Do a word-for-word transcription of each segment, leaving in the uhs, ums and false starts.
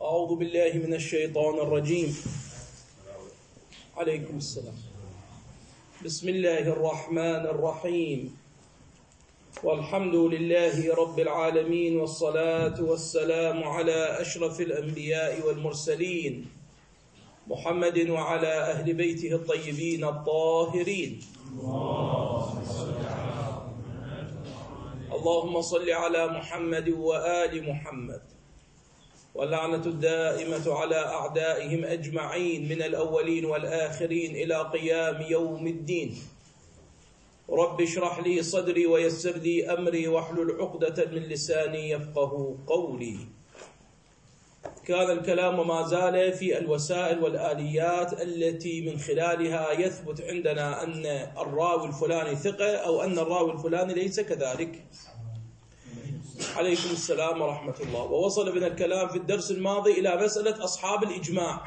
أعوذ بالله من الشيطان الرجيم. عليكم السلام. بسم الله الرحمن الرحيم، والحمد لله رب العالمين، والصلاة والسلام على أشرف الأنبياء والمرسلين محمد وعلى أهل بيته الطيبين الطاهرين. اللهم صل على محمد وآل محمد، واللعنة الدائمة على أعدائهم أجمعين من الأولين والآخرين إلى قيام يوم الدين. رب اشرح لي صدري ويسر لي أمري واحلل عقدة من لساني يفقه قولي. كان الكلام ما زال في الوسائل والآليات التي من خلالها يثبت عندنا أن الراوي الفلاني ثقة أو أن الراوي الفلاني ليس كذلك. عليكم السلام ورحمة الله. ووصل بنا الكلام في الدرس الماضي إلى مسألة أصحاب الإجماع،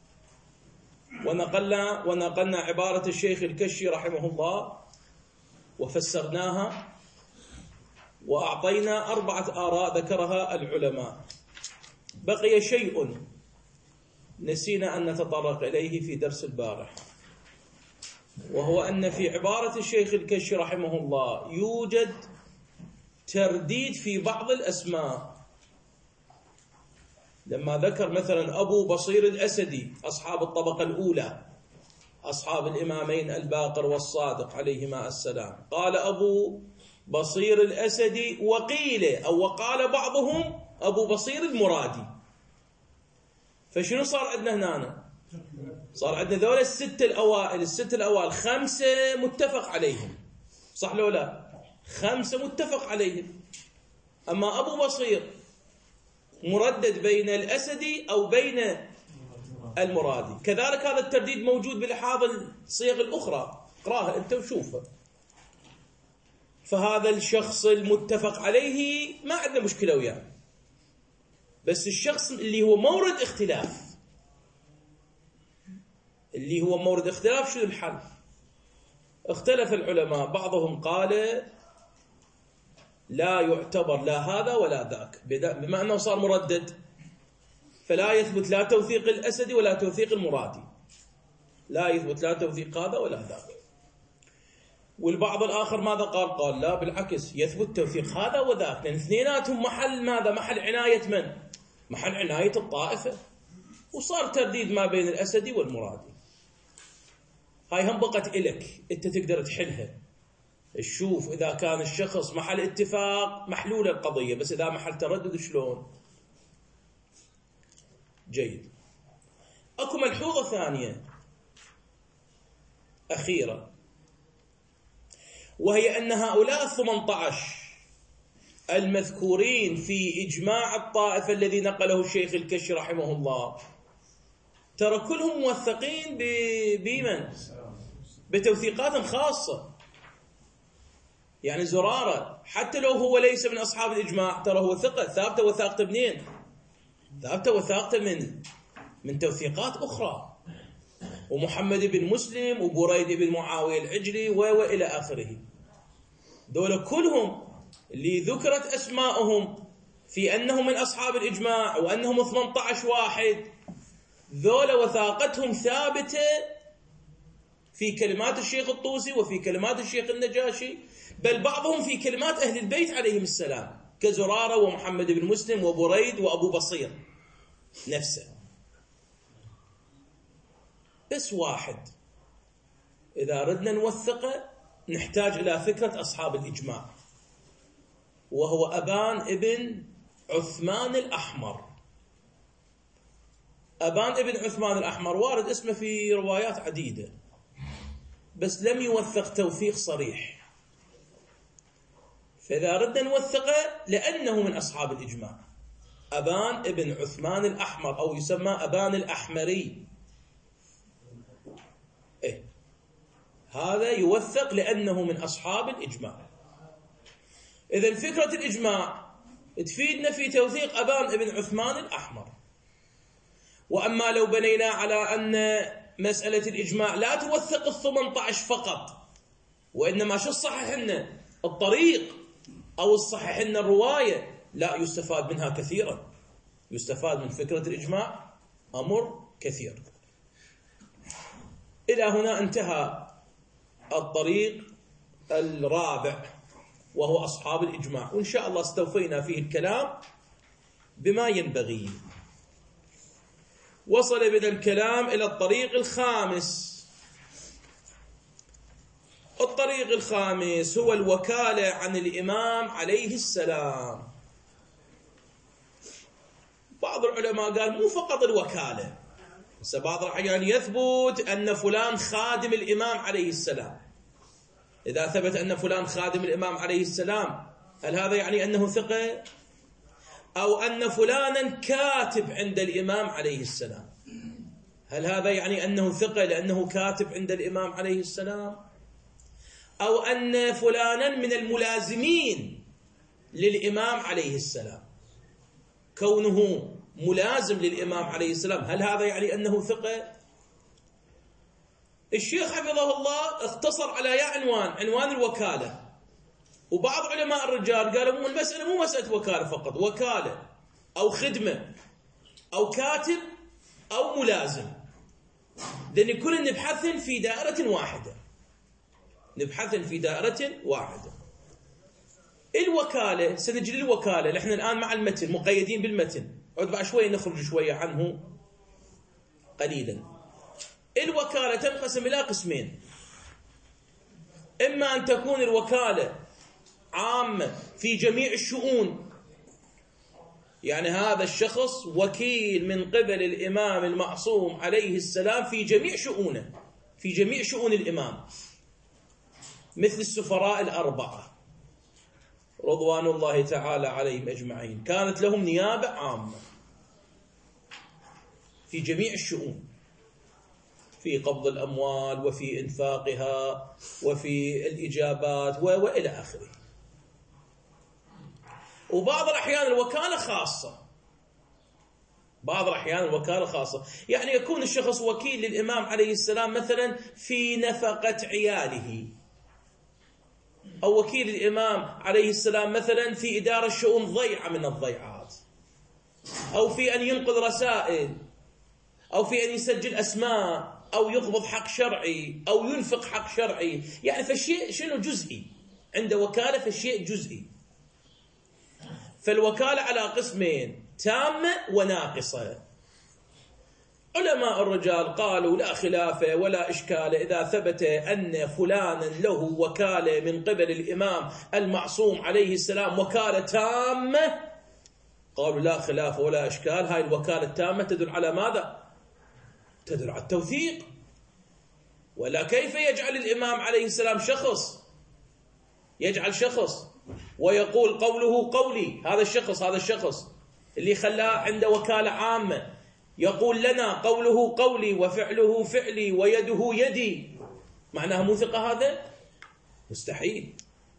ونقلنا ونقلنا عبارة الشيخ الكشي رحمه الله وفسرناها، وأعطينا أربعة آراء ذكرها العلماء. بقي شيء نسينا أن نتطرق إليه في درس البارح، وهو أن في عبارة الشيخ الكشي رحمه الله يوجد ترديد في بعض الأسماء. لما ذكر مثلا أبو بصير الأسدي، أصحاب الطبقة الأولى، أصحاب الإمامين الباقر والصادق عليهما السلام، قال أبو بصير الأسدي، وقيل أو وقال بعضهم أبو بصير المرادي. فشنو صار عندنا هنا؟ صار عندنا ذولا الستة الأوائل، الستة الأوائل خمسة متفق عليهم، صح لو لا؟ خمسة متفق عليهم. أما أبو بصير مردد بين الأسدي أو بين المرادي. كذلك هذا الترديد موجود بلحاظ الصيغ الأخرى، اقراها أنت وشوفها. فهذا الشخص المتفق عليه ما عندنا مشكلة وياه، بس الشخص اللي هو مورد اختلاف، اللي هو مورد اختلاف، شنو الحل؟ اختلف العلماء، بعضهم قال لا يعتبر لا هذا ولا ذاك، بما أنه صار مردد فلا يثبت لا توثيق الأسدي ولا توثيق المرادي، لا يثبت لا توثيق هذا ولا ذاك. والبعض الآخر ماذا قال؟ قال لا بالعكس، يثبت توثيق هذا وذاك، لأن اثنيناتهم محل ماذا؟ محل عناية من؟ محل عناية الطائفة. وصار ترديد ما بين الأسدي والمرادي. هاي هم بقت إلك أنت تقدر تحلها. تشوف إذا كان الشخص محل اتفاق محلولة القضية، بس إذا محل تردد شلون؟ جيد. أكو ملحوظة ثانية أخيرة، وهي أن هؤلاء الثمانية عشر المذكورين في إجماع الطائفة الذي نقله الشيخ الكشي رحمه الله، ترى كلهم موثقين بمن؟ بتوثيقات خاصة. يعني زرارة حتى لو هو ليس من أصحاب الإجماع، ترى هو ثقة ثابتة، وثاقته منين؟ ثابتة وثاقته من من توثيقات أخرى. ومحمد بن مسلم وبريد بن معاوية العجلي وإلى آخره، دول كلهم اللي ذكرت أسماءهم في أنهم من أصحاب الإجماع وأنهم ثمانية عشر واحد، ذول وثاقتهم ثابتة في كلمات الشيخ الطوسي وفي كلمات الشيخ النجاشي، بل بعضهم في كلمات أهل البيت عليهم السلام، كزرارة ومحمد بن مسلم وبريد وأبو بصير نفسه. بس واحد إذا ردنا نوثقه نحتاج إلى فكرة أصحاب الإجماع، وهو أبان ابن عثمان الأحمر. أبان ابن عثمان الأحمر وارد اسمه في روايات عديدة، بس لم يوثق توثيق صريح. فإذا ردنا نوثقه لأنه من أصحاب الإجماع، أبان ابن عثمان الأحمر، أو يسمى أبان الأحمري. إيه؟ هذا يوثق لأنه من أصحاب الإجماع. إذن فكرة الإجماع تفيدنا في توثيق أبان ابن عثمان الأحمر. وأما لو بنينا على أن مسألة الإجماع لا توثق الثمانية عشر فقط، وإنما شو الصحيح لنا؟ الطريق، أو الصحيح لنا الرواية، لا، يستفاد منها كثيرا. يستفاد من فكرة الإجماع أمر كثير. إلى هنا انتهى الطريق الرابع وهو أصحاب الإجماع، وإن شاء الله استوفينا فيه الكلام بما ينبغي. وصل بنا الكلام إلى الطريق الخامس. الطريق الخامس هو الوكالة عن الإمام عليه السلام. بعض العلماء قال مو فقط الوكالة، بس بعض الأحيان يثبت أن فلان خادم الإمام عليه السلام. إذا ثبت أن فلان خادم الإمام عليه السلام، هل هذا يعني أنه ثقة؟ أو أن فلانا كاتب عند الإمام عليه السلام، هل هذا يعني أنه ثقة لأنه كاتب عند الإمام عليه السلام؟ أو أن فلانا من الملازمين للإمام عليه السلام، كونه ملازم للإمام عليه السلام، هل هذا يعني أنه ثقة؟ الشيخ حفظه الله اختصر على يا عنوان، عنوان الوكالة. وبعض علماء الرجال قالوا مو المسألة مو مسألة وكالة فقط، وكالة أو خدمة أو كاتب أو ملازم، لأن كل نبحث في دائرة واحدة، نبحث في دائرة واحدة. الوكالة، سنجي للوكالة، نحن الآن مع المتن مقيدين بالمتن، عود بعد شوية نخرج شوية عنه قليلا. الوكالة تنقسم إلى قسمين، إما أن تكون الوكالة عامة في جميع الشؤون، يعني هذا الشخص وكيل من قبل الإمام المعصوم عليه السلام في جميع شؤونه، في جميع شؤون الإمام، مثل السفراء الأربعة رضوان الله تعالى عليهم أجمعين، كانت لهم نيابة عامة في جميع الشؤون، في قبض الأموال وفي إنفاقها وفي الإجابات وإلى آخره. وبعض الأحيان الوكالة خاصة، بعض الأحيان الوكالة خاصة، يعني يكون الشخص وكيل للإمام عليه السلام مثلا في نفقة عياله، أو وكيل الإمام عليه السلام مثلا في إدارة شؤون ضيعة من الضيعات، أو في أن ينقذ رسائل، أو في أن يسجل أسماء، أو يقبض حق شرعي، أو ينفق حق شرعي، يعني فالشيء شنو جزئي، عند وكالة فالشيء جزئي. فالوكالة على قسمين، تامة وناقصة. علماء الرجال قالوا لا خلاف ولا إشكال إذا ثبت أن فلانا له وكالة من قبل الإمام المعصوم عليه السلام وكالة تامة، قالوا لا خلاف ولا إشكال، هاي الوكالة التامة تدل على ماذا؟ تدل على التوثيق. ولا كيف يجعل الإمام عليه السلام شخص، يجعل شخص ويقول قوله قولي، هذا الشخص هذا الشخص اللي خلاه عنده وكالة عامة يقول لنا قوله قولي وفعله فعلي ويده يدي، معناها مو ثقة؟ هذا مستحيل.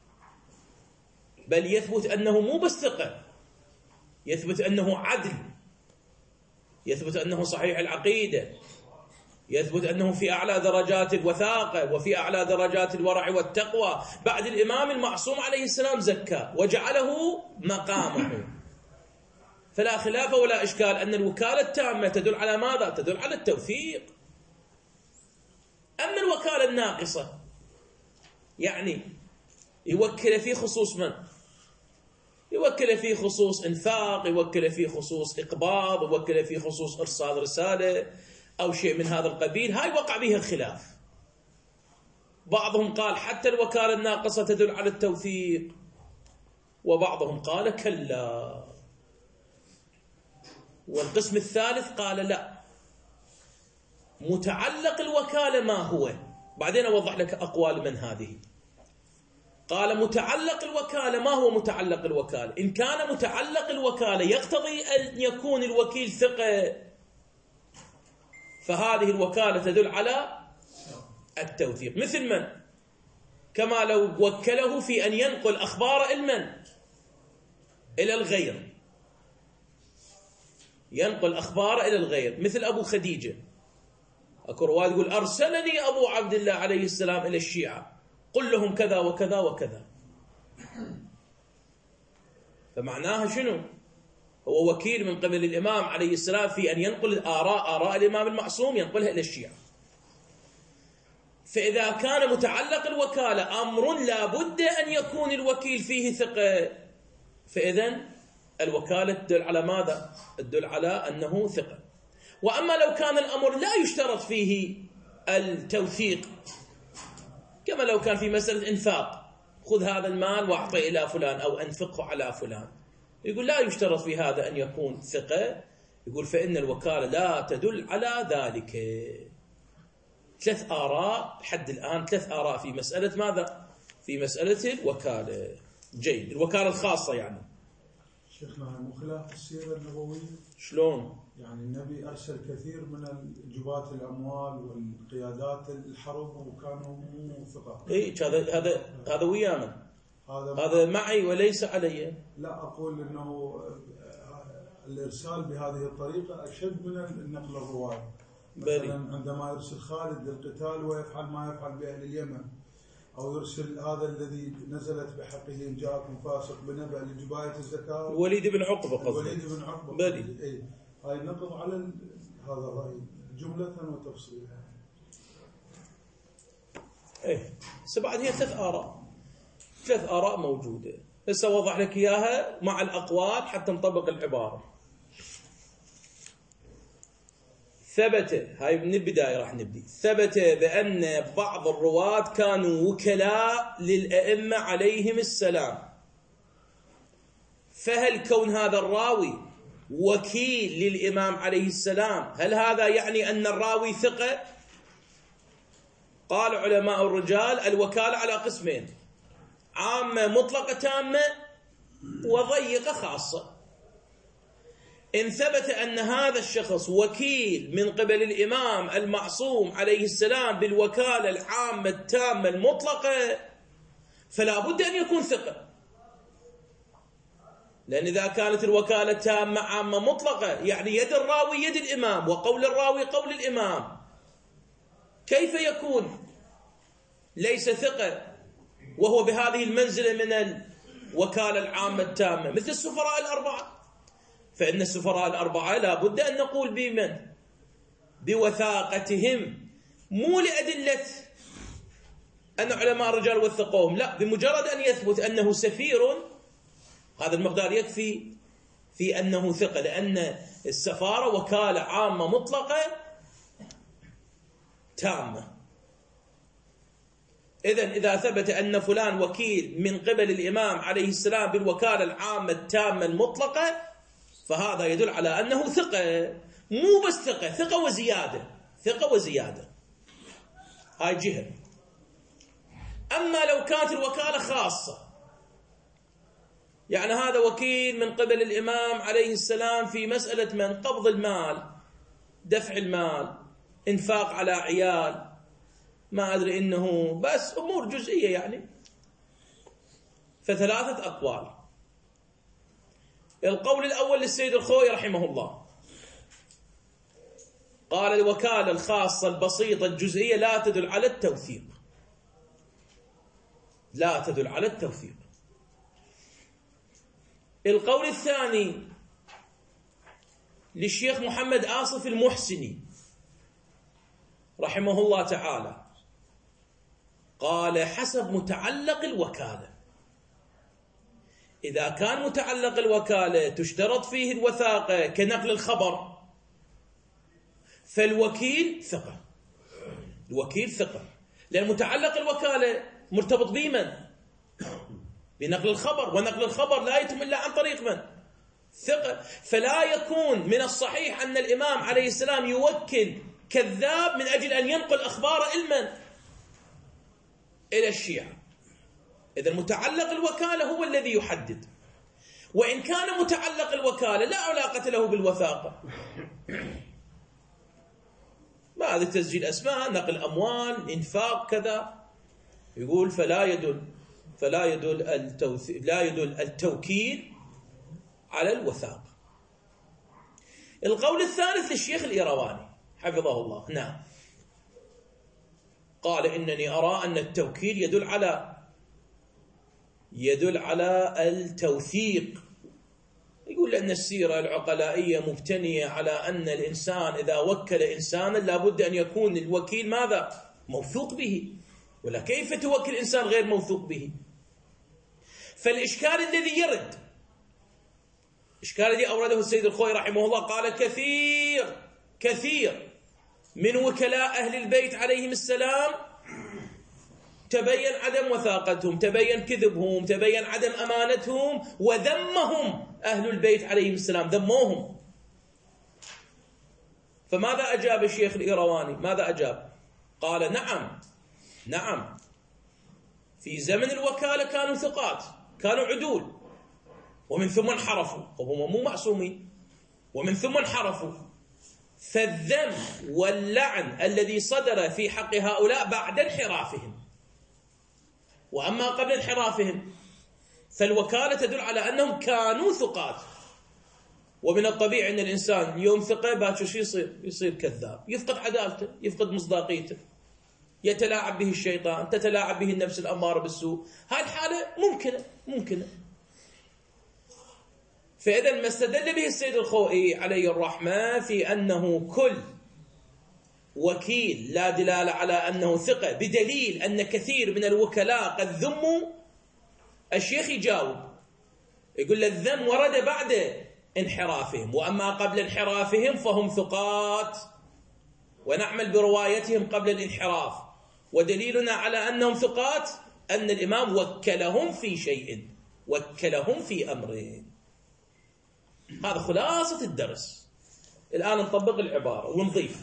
بل يثبت أنه مو بس ثقة، يثبت أنه عدل، يثبت أنه صحيح العقيدة، يثبت أنه في أعلى درجات الوثاقة وفي أعلى درجات الورع والتقوى. بعد الإمام المعصوم عليه السلام زكاه وجعله مقامه. فلا خلاف ولا إشكال أن الوكالة التامة تدل على ماذا؟ تدل على التوثيق. أما الوكالة الناقصة يعني يوكل في خصوص من؟ يوكل في خصوص إنفاق، يوكل في خصوص إقباض، يوكل في خصوص إرسال رسالة أو شيء من هذا القبيل، هاي وقع بها الخلاف. بعضهم قال حتى الوكالة الناقصة تدل على التوثيق، وبعضهم قال كلا. والقسم الثالث قال لا، متعلق الوكالة ما هو؟ بعدين أوضح لك أقوال من هذه. قال متعلق الوكالة، ما هو متعلق الوكالة؟ إن كان متعلق الوكالة يقتضي أن يكون الوكيل ثقة، فهذه الوكالة تدل على التوثيق. مثل من؟ كما لو وكله في أن ينقل أخبار المن إلى الغير، ينقل أخبار إلى الغير، مثل أبو خديجة. أكو رواية يقول أرسلني أبو عبد الله عليه السلام إلى الشيعة قل لهم كذا وكذا وكذا. فمعناها شنو؟ هو وكيل من قبل الإمام عليه السلام في أن ينقل الآراء آراء الإمام المعصوم ينقلها إلى الشيعة. فإذا كان متعلق الوكالة أمر لا بد أن يكون الوكيل فيه ثقة، فإذن الوكالة تدل على ماذا؟ تدل على أنه ثقة. وأما لو كان الأمر لا يشترط فيه التوثيق، كما لو كان في مسألة إنفاق، خذ هذا المال واعطي إلى فلان أو أنفقه على فلان، يقول لا يشترط في هذا أن يكون ثقة، يقول فإن الوكالة لا تدل على ذلك. ثلاث آراء حد الآن، ثلاث آراء في مسألة ماذا؟ في مسألة الوكالة. جيد، الوكالة الخاصة يعني. شيخنا مو خلاف السيرة النبوية؟ شلون؟ يعني النبي أرسل كثير من جباة الأموال والقيادات الحرب وكانوا مو ثقة. إيه هذا هذا هذا ويانا. هذا هذا معي وليس علي. لا أقول إنه الإرسال بهذه الطريقة أشد من النقل الرواية. مثلا عندما يرسل خالد للقتال ويفعل ما يفعل بأهل اليمن، أو يرسل هذا الذي نزلت بحقه إن جاءكم فاسق بنبأ لجباية الزكاة، الوليد بن عقبة قصدي. الوليد بن عقبة. بلي. إيه. هاي نقض على هذا الرأي جملة وتفصيلا. إيه سبعة هي ثلاث آراء، ثلاث آراء موجودة. هسه أوضح لك إياها مع الأقوال حتى نطبق العبارة. ثبت، هاي من البداية راح نبدي. ثبت بأن بعض الرواة كانوا وكلاء للأئمة عليهم السلام، فهل كون هذا الراوي وكيل للإمام عليه السلام هل هذا يعني أن الراوي ثقة؟ قال علماء الرجال الوكالة على قسمين: عامة مطلقة تامة، وضيقة خاصة. إن ثبت أن هذا الشخص وكيل من قبل الإمام المعصوم عليه السلام بالوكالة العامة التامة المطلقة فلا بد أن يكون ثقة، لأن إذا كانت الوكالة تامة عامة مطلقة يعني يد الراوي يد الإمام وقول الراوي قول الإمام، كيف يكون ليس ثقة وهو بهذه المنزلة من الوكالة العامة التامة؟ مثل السفراء الأربعة، فإن السفراء الأربعة لا بد أن نقول بمن؟ بوثاقتهم، مو لأدلة أن علماء الرجال وثقوهم، لا، بمجرد أن يثبت أنه سفير هذا المقدار يكفي في أنه ثقة، لأن السفارة وكالة عامة مطلقة تامة. إذن إذا ثبت أن فلان وكيل من قبل الإمام عليه السلام بالوكالة العامة التامة المطلقة فهذا يدل على أنه ثقة، مو بس ثقة، ثقة وزيادة، ثقة وزيادة. هاي جهة. أما لو كانت الوكالة خاصة، يعني هذا وكيل من قبل الإمام عليه السلام في مسألة من قبض المال، دفع المال، إنفاق على عيال، ما أدري إنه بس أمور جزئية يعني، فثلاثة أقوال. القول الأول للسيد الخوئي رحمه الله، قال الوكالة الخاصة البسيطة الجزئية لا تدل على التوثيق، لا تدل على التوثيق. القول الثاني للشيخ محمد آصف المحسني رحمه الله تعالى، قال حسب متعلق الوكالة، إذا كان متعلق الوكالة تشترط فيه الوثاقة كنقل الخبر فالوكيل ثقة، الوكيل ثقة، لأن متعلق الوكالة مرتبط بمن؟ بنقل الخبر، ونقل الخبر لا يتم إلا عن طريق من؟ ثقة. فلا يكون من الصحيح أن الإمام عليه السلام يوكل كذاب من أجل أن ينقل أخبار المن؟ إلى الشيعة. إذا متعلق الوكالة هو الذي يحدد، وإن كان متعلق الوكالة لا علاقة له بالوثاقة، ما هذا تسجيل أسماء، نقل أموال، إنفاق كذا، يقول فلا يدل فلا يدل التوثيق لا يدل التوكيل على الوثاقة. القول الثالث للشيخ الإيرواني حفظه الله، نعم، قال إنني أرى أن التوكيل يدل على يدل على التوثيق. يقول يقول أن السيرة العقلائية مبتنية على أن الإنسان إذا وكل إنسانا لابد أن يكون الوكيل ماذا؟ موثوق به. ولا كيف توكل إنسان غير موثوق به؟ فالإشكال الذي يرد، الإشكال الذي أورده السيد الخوئي رحمه الله، قال كثير كثير من وكلاء أهل البيت عليهم السلام تبين عدم وثاقتهم، تبين كذبهم، تبين عدم أمانتهم، وذمهم أهل البيت عليهم السلام، ذموهم. فماذا أجاب الشيخ الإيرواني؟ ماذا أجاب؟ قال نعم نعم في زمن الوكالة كانوا ثقات، كانوا عدول، ومن ثم انحرفوا، وهم مو معصومين، ومن ثم انحرفوا. فالذم واللعن الذي صدر في حق هؤلاء بعد انحرافهم، وأما قبل انحرافهم فالوكالة تدل على أنهم كانوا ثقات. ومن الطبيعي أن الإنسان يوم ثقة باكر شو يصير؟ يصير كذاب، يفقد عدالته، يفقد مصداقيته، يتلاعب به الشيطان، تتلاعب به النفس الأمارة بالسوء. هاي الحالة ممكنة ممكنة. فإذا ما استدل به السيد الخوئي عليه الرحمة في أنه كل وكيل لا دلالة على أنه ثقة بدليل أن كثير من الوكلاء قد ذموا، الشيخ يجاوب يقول الذم ورد بعد انحرافهم، وأما قبل انحرافهم فهم ثقات ونعمل بروايتهم قبل الانحراف. ودليلنا على أنهم ثقات أن الإمام وكلهم في شيء، وكلهم في أمرين. هذا خلاصة الدرس. الآن نطبق العبارة ونضيف.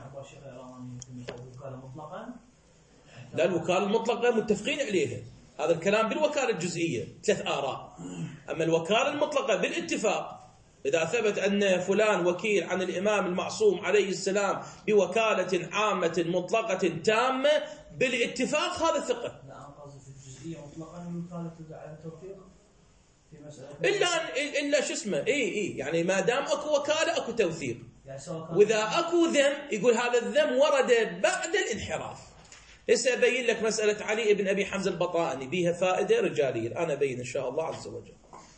لا، الوكالة المطلقة متفقين عليها، هذا الكلام بالوكالة الجزئية ثلاث آراء. أما الوكالة المطلقة بالاتفاق، إذا ثبت أن فلان وكيل عن الإمام المعصوم عليه السلام بوكالة عامة مطلقة تامة بالاتفاق، هذا ثقة. لا، قصدي في الجزئية مطلقا الوكالة تدعى على التوثيق في مسألة إلا إلا شو اسمه إيه إيه يعني ما دام أكو وكالة أكو توثيق. وإذا أكو ذم يقول هذا الذم ورد بعد الانحراف. هسه أبين لك مسألة علي بن أبي حمزة البطائني بيها فائدة رجالية، أنا أبين إن شاء الله عز وجل.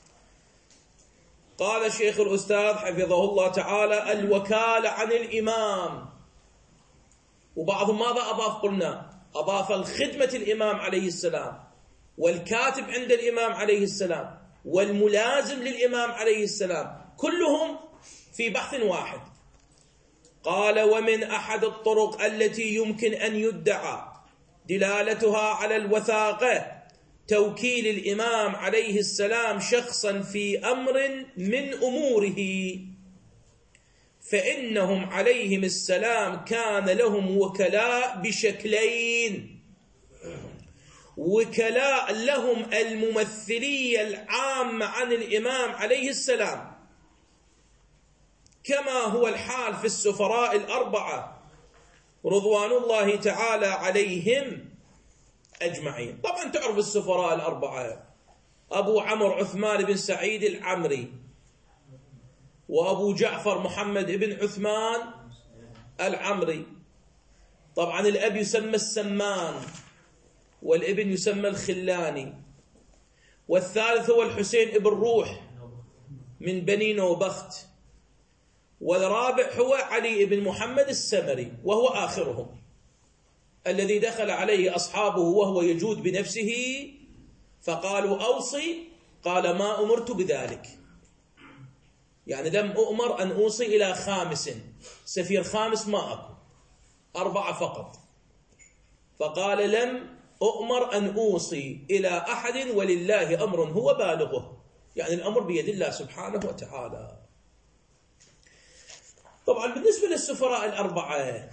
قال الشيخ الأستاذ حفظه الله تعالى الوكالة عن الإمام، وبعضهم ماذا أضاف؟ قلنا أضاف الخدمة الإمام عليه السلام، والكاتب عند الإمام عليه السلام، والملازم للإمام عليه السلام، كلهم في بحث واحد. قال ومن أحد الطرق التي يمكن أن يدعى دلالتها على الوثاقة توكيل الإمام عليه السلام شخصا في أمر من أموره، فإنهم عليهم السلام كان لهم وكلاء بشكلين: وكلاء لهم الممثلية العامة عن الإمام عليه السلام، كما هو الحال في السفراء الأربعة رضوان الله تعالى عليهم أجمعين. طبعا تعرف السفراء الأربعة: أبو عمرو عثمان بن سعيد العمري، وأبو جعفر محمد بن عثمان العمري. طبعا الأب يسمى السمان، والابن يسمى الخلاني، والثالث هو الحسين ابن روح من بني نوبخت، والرابع هو علي بن محمد السمري، وهو آخرهم الذي دخل عليه أصحابه وهو يجود بنفسه فقالوا أوصي، قال ما أمرت بذلك، يعني لم أؤمر أن أوصي إلى خامس، سفير خامس ما أكو، أربعة فقط. فقال لم أؤمر أن أوصي إلى أحد ولله أمر هو بالغه، يعني الأمر بيد الله سبحانه وتعالى. طبعا بالنسبة للسفراء الأربعة،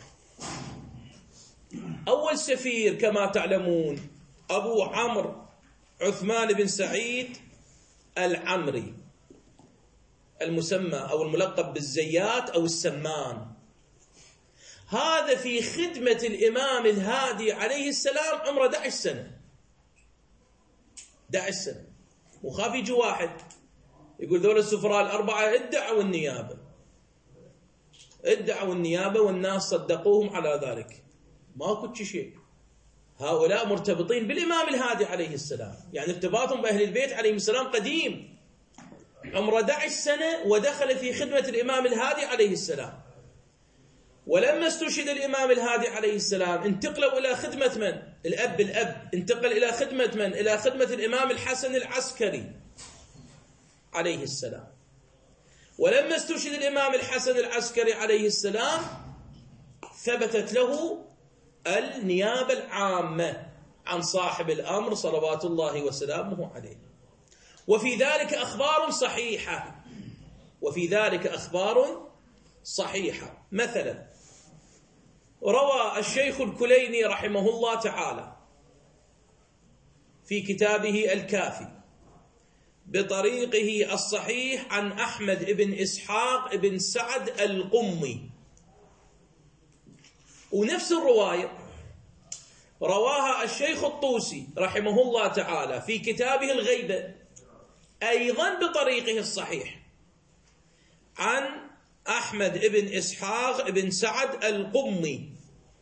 أول سفير كما تعلمون أبو عمرو عثمان بن سعيد العمري، المسمى أو الملقب بالزيات أو السمان. هذا في خدمة الإمام الهادي عليه السلام عمره أحد عشر سنة، أحد عشر سنة. وخاف يجي واحد يقول ذول السفراء الأربعة ادعوا النيابة، ادعوا النيابة والناس صدقوهم على ذلك، ما كنت شيء. هؤلاء مرتبطين بالإمام الهادي عليه السلام، يعني ارتباطهم بأهل البيت عليهم السلام قديم، عمره أحد عشر سنة ودخل في خدمة الإمام الهادي عليه السلام. ولما استشهد الإمام الهادي عليه السلام انتقلوا إلى خدمة من؟ الأب الأب انتقل إلى خدمة من؟ إلى خدمة الإمام الحسن العسكري عليه السلام. ولما استشهد الإمام الحسن العسكري عليه السلام ثبتت له النيابة العامة عن صاحب الأمر صلوات الله وسلامه عليه. وفي ذلك أخبار صحيحة وفي ذلك أخبار صحيحة. مثلا روى الشيخ الكليني رحمه الله تعالى في كتابه الكافي بطريقه الصحيح عن أحمد بن إسحاق بن سعد القمي، ونفس الرواية رواها الشيخ الطوسي رحمه الله تعالى في كتابه الغيبة أيضا بطريقه الصحيح عن أحمد بن إسحاق بن سعد القمي،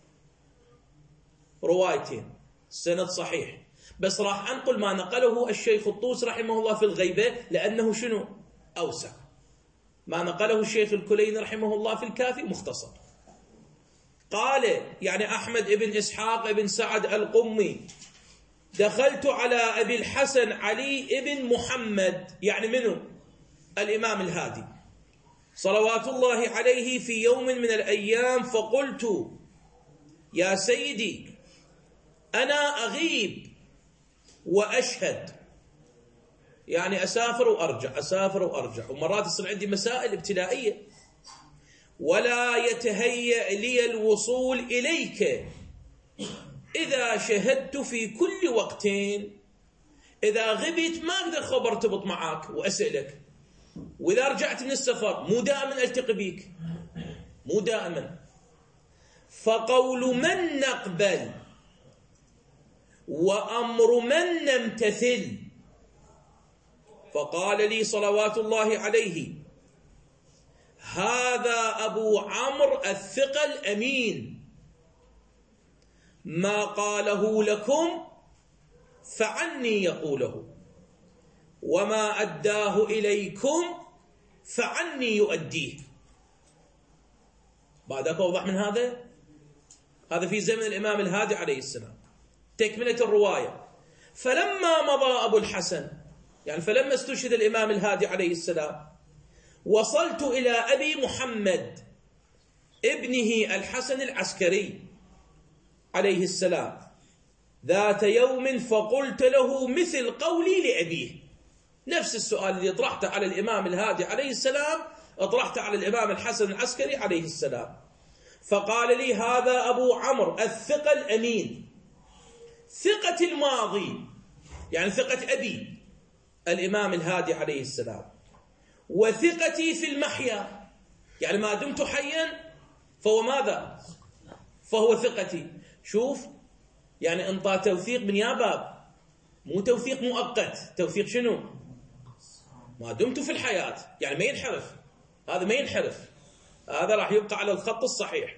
روايتين سند صحيح. بس راح أنقل ما نقله الشيخ الطوسي رحمه الله في الغيبة لأنه شنو؟ أوسع. ما نقله الشيخ الكليني رحمه الله في الكافي مختصر. قال يعني أحمد بن إسحاق بن سعد القمي دخلت على أبي الحسن علي بن محمد، يعني منه؟ الإمام الهادي صلوات الله عليه، في يوم من الأيام فقلت يا سيدي أنا أغيب وأشهد، يعني أسافر وأرجع أسافر وأرجع، ومرات يصير عندي مسائل ابتلائية، ولا يتهيأ لي الوصول إليك إذا شهدت في كل وقتين. إذا غبت ما أقدر خبر ارتبط معك وأسألك، وإذا رجعت من السفر مو دائما ألتقي بيك، مو دائما. فقول من نقبل وأمر من نمتثل. فقال لي صلوات الله عليه هذا أبو عمرو الثقة الأمين، ما قاله لكم فعني يقوله، وما أداه إليكم فعني يؤديه. بعدك أوضح من هذا؟ هذا في زمن الإمام الهادي عليه السلام. تكملة الرواية: فلما مضى أبو الحسن، يعني فلما استشهد الإمام الهادي عليه السلام، وصلت إلى أبي محمد ابنه الحسن العسكري عليه السلام ذات يوم فقلت له مثل قولي لأبيه، نفس السؤال اللي طرحته على الإمام الهادي عليه السلام اطرحته على الإمام الحسن العسكري عليه السلام. فقال لي هذا أبو عمرو الثقة الأمين، ثقة الماضي يعني ثقة أبي الإمام الهادي عليه السلام، وثقتي في المحيا يعني ما دمت حيا فهو ماذا؟ فهو ثقتي. شوف يعني انطى توثيق من يا باب، مو توثيق مؤقت، توثيق شنو؟ ما دمت في الحياة، يعني ما ينحرف، هذا ما ينحرف، هذا راح يبقى على الخط الصحيح.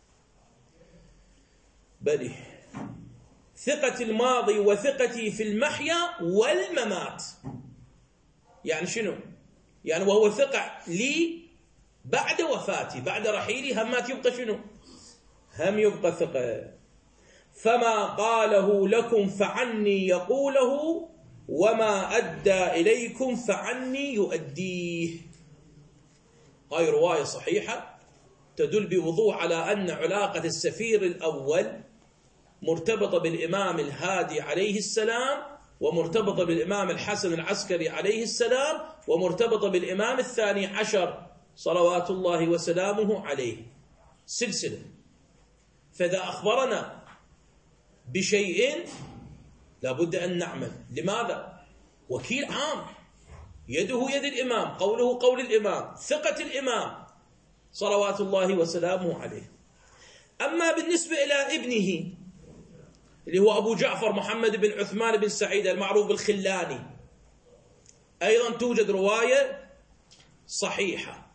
بلي ثقة الماضي وثقتي في المحيا والممات، يعني شنو؟ يعني وهو ثقة لي بعد وفاتي، بعد رحيلي همات يبقى شنو؟ هم يبقى ثقة. فما قاله لكم فعني يقوله، وما أدى إليكم فعني يؤديه. هاي رواية صحيحة تدل بوضوح على أن علاقة السفير الأول مرتبطة بالإمام الهادي عليه السلام، ومرتبطة بالإمام الحسن العسكري عليه السلام، ومرتبطة بالإمام الثاني عشر صلوات الله وسلامه عليه، سلسلة. فإذا أخبرنا بشيء لابد أن نعمل. لماذا؟ وكيل عام، يده يد الإمام، قوله قول الإمام، ثقة الإمام صلوات الله وسلامه عليه. أما بالنسبة إلى ابنه اللي هو أبو جعفر محمد بن عثمان بن سعيد المعروف بالخلاني، أيضا توجد رواية صحيحة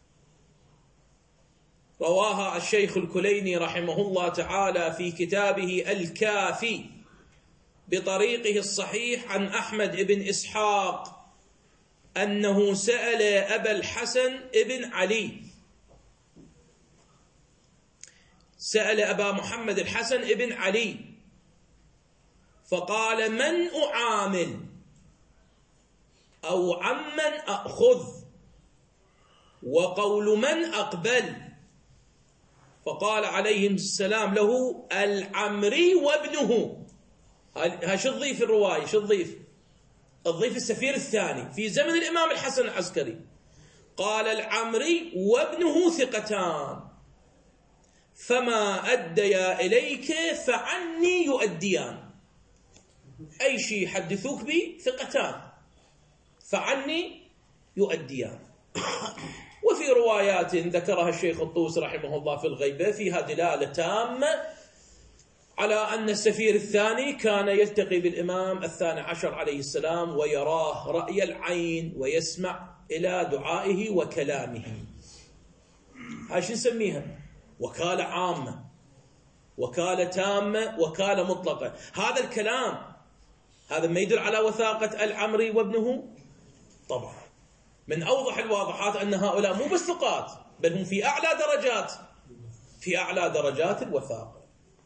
رواها الشيخ الكليني رحمه الله تعالى في كتابه الكافي بطريقه الصحيح عن أحمد بن إسحاق أنه سأل أبا الحسن ابن علي، سأل أبا محمد الحسن ابن علي فقال: من أعامل أو عمن أأخذ، وقول من أقبل؟ فقال عليه السلام له: العمري وابنه. ها شو تضيف الرواية؟ شو تضيف؟ تضيف السفير الثاني في زمن الإمام الحسن العسكري. قال: العمري وابنه ثقتان، فما أديا إليك فعني يؤديان. أي شيء يحدثوك به ثقتان، فعني يؤديان. وفي روايات ذكرها الشيخ الطوسي رحمه الله في الغيبة فيها دلالة تامة على أن السفير الثاني كان يلتقي بالإمام الثاني عشر عليه السلام ويراه رأي العين ويسمع إلى دعائه وكلامه. هاي شو نسميها؟ وكالة عامة، وكالة تامة، وكالة مطلقة. هذا الكلام هذا ما يدل على وثاقة العمري وابنه؟ طبعا من أوضح الواضحات أن هؤلاء مو بس ثقات، بل هم في أعلى درجات في أعلى درجات الوثاقة.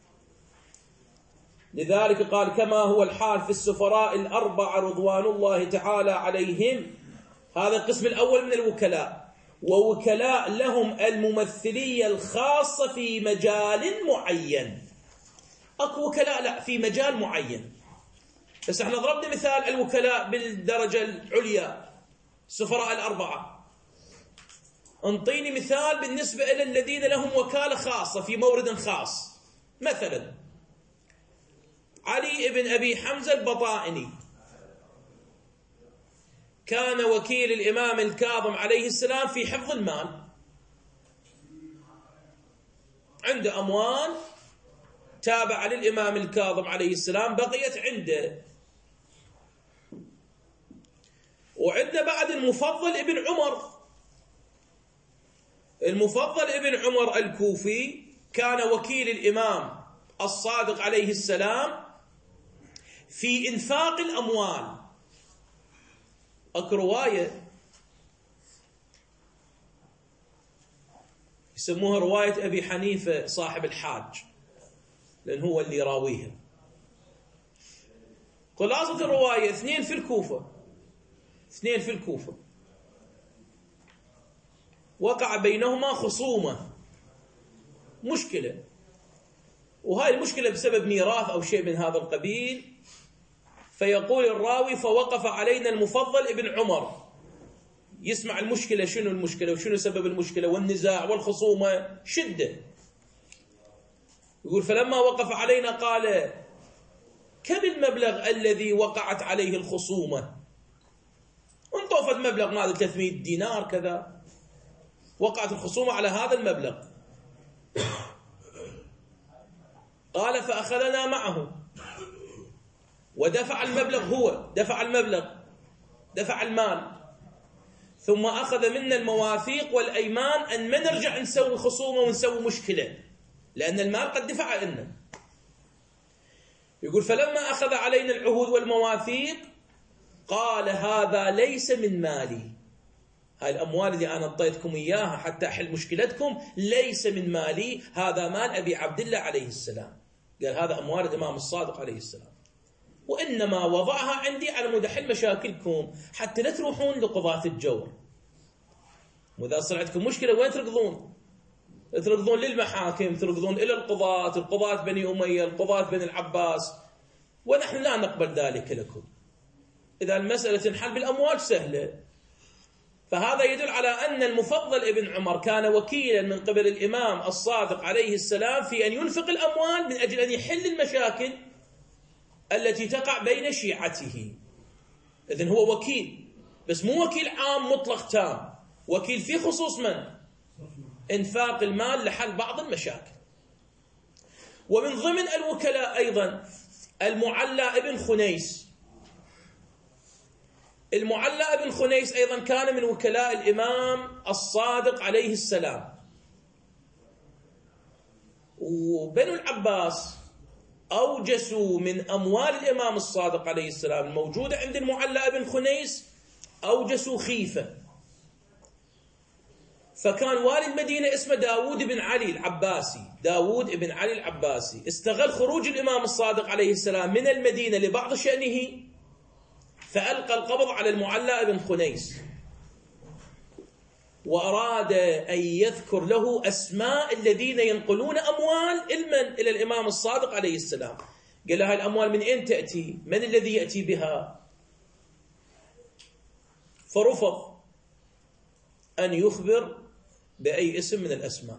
لذلك قال: كما هو الحال في السفراء الأربعة رضوان الله تعالى عليهم. هذا القسم الأول من الوكلاء، ووكلاء لهم الممثلية الخاصة في مجال معين. أكو وكلاء لا في مجال معين، بس احنا ضربنا مثال الوكلاء بالدرجة العليا السفراء الأربعة. انطيني مثال بالنسبة إلى الذين لهم وكالة خاصة في مورد خاص. مثلا علي بن أبي حمزة البطائني كان وكيل الإمام الكاظم عليه السلام في حفظ المال، عنده أموال تابع للإمام الكاظم عليه السلام بقيت عنده. وعندنا بعد المفضل ابن عمر. المفضل ابن عمر الكوفي كان وكيل الإمام الصادق عليه السلام في إنفاق الأموال. أكو رواية يسموها رواية أبي حنيفة صاحب الحاج، لأن هو اللي يراويها. خلاصة الرواية اثنين في الكوفة اثنين في الكوفة وقع بينهما خصومة، مشكلة، وهاي المشكلة بسبب ميراث أو شيء من هذا القبيل. فيقول الراوي: فوقف علينا المفضل ابن عمر يسمع المشكلة، شنو المشكلة وشنو سبب المشكلة والنزاع والخصومة شدة. يقول: فلما وقف علينا قال: كم المبلغ الذي وقعت عليه الخصومة؟ انطوفت مبلغ مال ثلاثمئة دينار كذا، وقعت الخصومة على هذا المبلغ. قال: فأخذنا معه ودفع المبلغ، هو دفع المبلغ دفع المال، ثم أخذ منا المواثيق والأيمان أن ما نرجع نسوي خصومة ونسوي مشكلة، لأن المال قد دفع لنا. يقول: فلما أخذ علينا العهود والمواثيق قال: هذا ليس من مالي، هاي الأموال اللي أنا أعطيتكم إياها حتى أحل مشكلتكم ليس من مالي، هذا مال أبي عبد الله عليه السلام. قال: هذا أموال الإمام الصادق عليه السلام، وإنما وضعها عندي على مود أحل مشاكلكم حتى لا تروحون لقضاة الجور، وإذا صار عندكم مشكلة وين تركضون؟ تركضون للمحاكم، تركضون إلى القضاة، القضاة بني أمية، القضاة بني العباس، ونحن لا نقبل ذلك لكم. إذا المسألة تنحل بالأموال سهلة. فهذا يدل على أن المفضل ابن عمر كان وكيلا من قبل الإمام الصادق عليه السلام في أن ينفق الأموال من أجل أن يحل المشاكل التي تقع بين شيعته. إذن هو وكيل، بس مو وكيل عام مطلق تام، وكيل في خصوص من؟ إنفاق المال لحل بعض المشاكل. ومن ضمن الوكلاء أيضا المعلى ابن خنيس. المعلى ابن خنيس أيضا كان من وكلاء الإمام الصادق عليه السلام. وبنو العباس أوجسوا من أموال الإمام الصادق عليه السلام الموجودة عند المعلى ابن خنيس أوجسوا خيفة. فكان والي المدينة اسمه داود بن علي العباسي، داود بن علي العباسي استغل خروج الإمام الصادق عليه السلام من المدينة لبعض شأنه، فألقى القبض على المعلى بن خنيس، وأراد أن يذكر له أسماء الذين ينقلون أموال المن إلى الإمام الصادق عليه السلام. قال له: هاي الأموال من أين تأتي؟ من الذي يأتي بها؟ فرفض أن يخبر بأي اسم من الأسماء،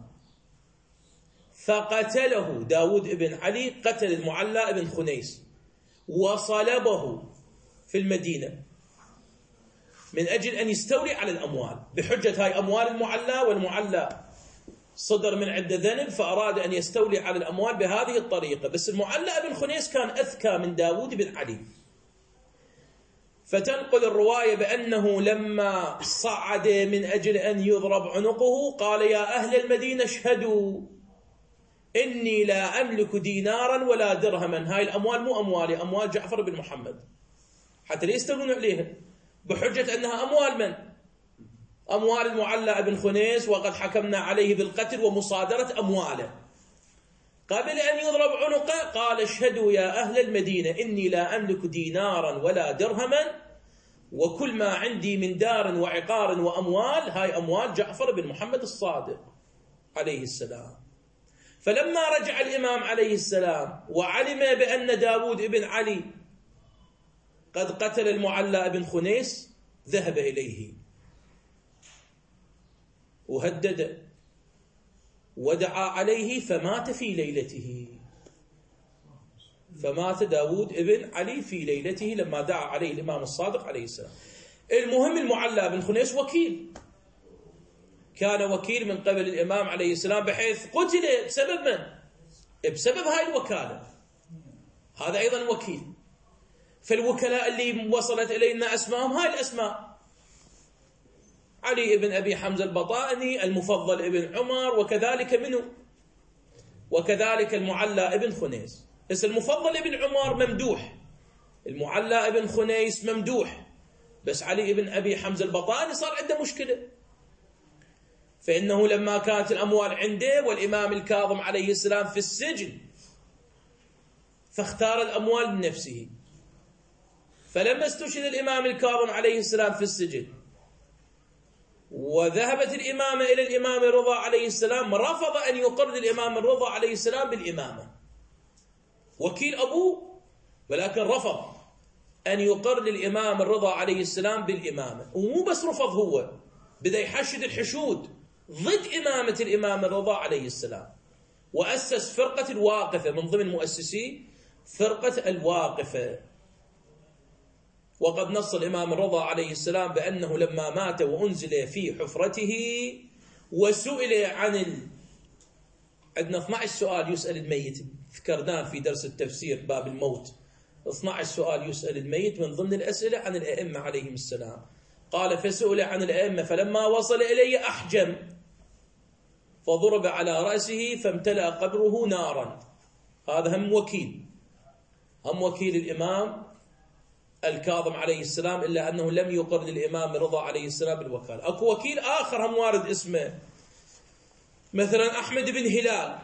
فقتله داود بن علي، قتل المعلى بن خنيس وصلبه في المدينة من أجل أن يستولي على الأموال، بحجة هاي أموال المعلى، والمعلى صدر من عنده ذنب فأراد أن يستولي على الأموال بهذه الطريقة. بس المعلى بن خنيس كان أذكى من داود بن علي، فتنقل الرواية بأنه لما صعد من أجل أن يضرب عنقه قال: يا أهل المدينة اشهدوا إني لا أملك دينارا ولا درهما. هاي الأموال مو أموالي، أموال جعفر بن محمد، حتى لا يستولون عليها بحجة أنها أموال من؟ أموال المعلى بن خنيس، وقد حكمنا عليه بالقتل ومصادرة أمواله. قبل أن يضرب عنقه قال: اشهدوا يا أهل المدينة إني لا أملك دينارا ولا درهما، وكل ما عندي من دار وعقار وأموال هاي أموال جعفر بن محمد الصادق عليه السلام. فلما رجع الإمام عليه السلام وعلم بأن داود بن علي قد قتل المعلى بن خنيس، ذهب إليه وهدد ودعا عليه، فمات في ليلته. فمات داود بن علي في ليلته لما دعا عليه الإمام الصادق عليه السلام. المهم المعلى بن خنيس وكيل، كان وكيل من قبل الإمام عليه السلام، بحيث قتل بسبب من؟ بسبب هاي الوكالة. هذا أيضا وكيل. فالوكلاء اللي وصلت إلينا أسمائهم هاي الأسماء: علي بن أبي حمزة البطائني، المفضل ابن عمر، وكذلك منه وكذلك المعلى ابن خنيس. بس المفضل ابن عمر ممدوح، المعلى ابن خنيس ممدوح، بس علي ابن أبي حمزة البطائني صار عنده مشكلة، فإنه لما كانت الأموال عنده والإمام الكاظم عليه السلام في السجن فاختار الأموال لنفسه. فلما استشهد الإمام الكاظم عليه السلام في السجن وذهبت الإمامة إلى الإمام الرضا عليه السلام، رفض أن يقر الإمام الرضا عليه السلام بالإمامة، وكيل أبوه، ولكن رفض أن يقر للإمام الرضا عليه السلام بالإمامة. ومو بس رفض، هو بدأ يحشد الحشود ضد إمامة الإمام الرضا عليه السلام، وأسس فرقة الواقفة من ضمن مؤسسي فرقة الواقفة. وقد نص الإمام الرضا عليه السلام بأنه لما مات وأنزل في حفرته وسئل عن ال... عندنا اثني عشر سؤال يسأل الميت، ذكرناه في درس التفسير باب الموت، اثني عشر سؤال يسأل الميت من ضمن الأسئلة عن الأئمة عليهم السلام. قال: فسئل عن الأئمة فلما وصل إلي أحجم فضرب على رأسه فامتلأ قبره نارا. هذا هم وكيل، هم وكيل الإمام الكاظم عليه السلام، إلا أنه لم يقر للإمام الرضا عليه السلام بالوكالة. أكو وكيل آخر هم وارد اسمه، مثلا أحمد بن هلال،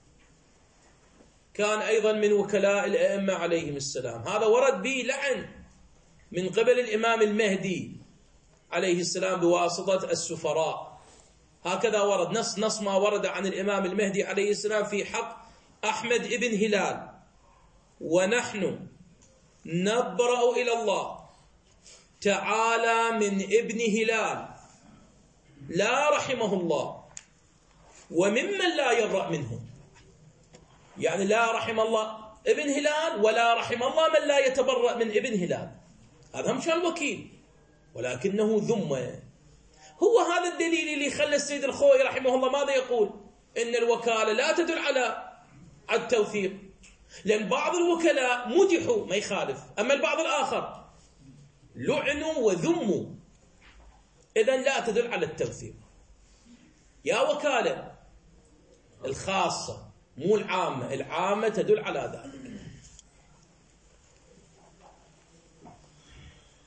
كان أيضا من وكلاء الأئمة عليهم السلام. هذا ورد به لعن من قبل الإمام المهدي عليه السلام بواسطة السفراء. هكذا ورد نص نص ما ورد عن الإمام المهدي عليه السلام في حق أحمد بن هلال: ونحن نبرأ إلى الله تعالى من ابن هلال لا رحمه الله وممن لا يبرأ منه. يعني لا رحم الله ابن هلال ولا رحم الله من لا يتبرأ من ابن هلال. هذا هم كان وكيل، ولكنه ذمه. هو هذا الدليل اللي خلى السيد الخوئي رحمه الله ماذا يقول؟ إن الوكالة لا تدل على التوثيق، لأن بعض الوكلاء مدحوا ما يخالف، أما البعض الآخر لعنوا وذموا، إذن لا تدل على التوثيق. يا وكالة الخاصة مو العامة، العامة تدل على ذلك.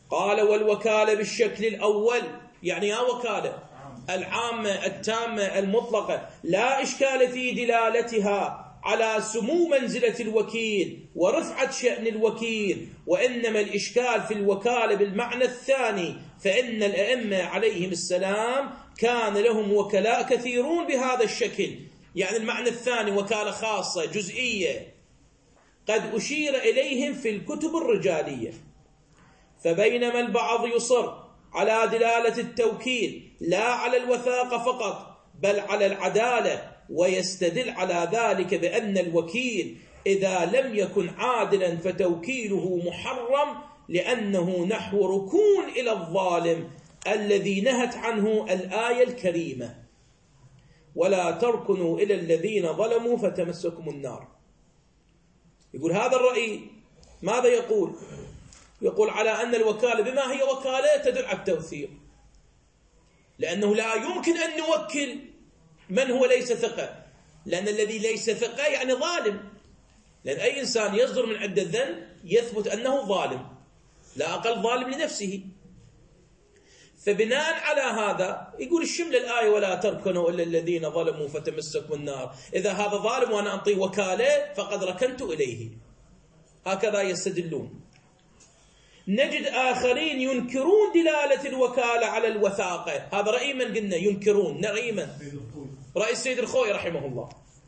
قال والوكالة بالشكل الأول، يعني يا وكالة العامة التامة المطلقة لا إشكال في دلالتها على سمو منزلة الوكيل ورفعة شأن الوكيل، وإنما الإشكال في الوكالة بالمعنى الثاني، فإن الأئمة عليهم السلام كان لهم وكلاء كثيرون بهذا الشكل. يعني المعنى الثاني وكالة خاصة جزئية قد أشير إليهم في الكتب الرجالية. فبينما البعض يصر على دلالة التوكيل لا على الوثاقة فقط بل على العدالة، ويستدل على ذلك بأن الوكيل إذا لم يكن عادلا فتوكيله محرم، لأنه نحو ركون إلى الظالم الذي نهت عنه الآية الكريمة: ولا تركنوا إلى الذين ظلموا فتمسكم النار. يقول هذا الرأي ماذا يقول؟ يقول على أن الوكالة بما هي وكالة تدل على التوثيق، لأنه لا يمكن أن نوكل من هو ليس ثقة، لأن الذي ليس ثقة يعني ظالم، لأن أي إنسان يصدر من عدة ذنب يثبت أنه ظالم، لا أقل ظالم لنفسه. فبناء على هذا يقول الشمل الآية ولا تركنوا إلا الذين ظلموا فتمسكوا النار، إذا هذا ظالم وأنا أعطيه وكالة فقد ركنت إليه. هكذا يستدلون. نجد آخرين ينكرون دلالة الوكالة على الوثاقة. هذا رأي من قلنا ينكرون؟ رأي من؟ رأي السيد الخوئي رحمه الله.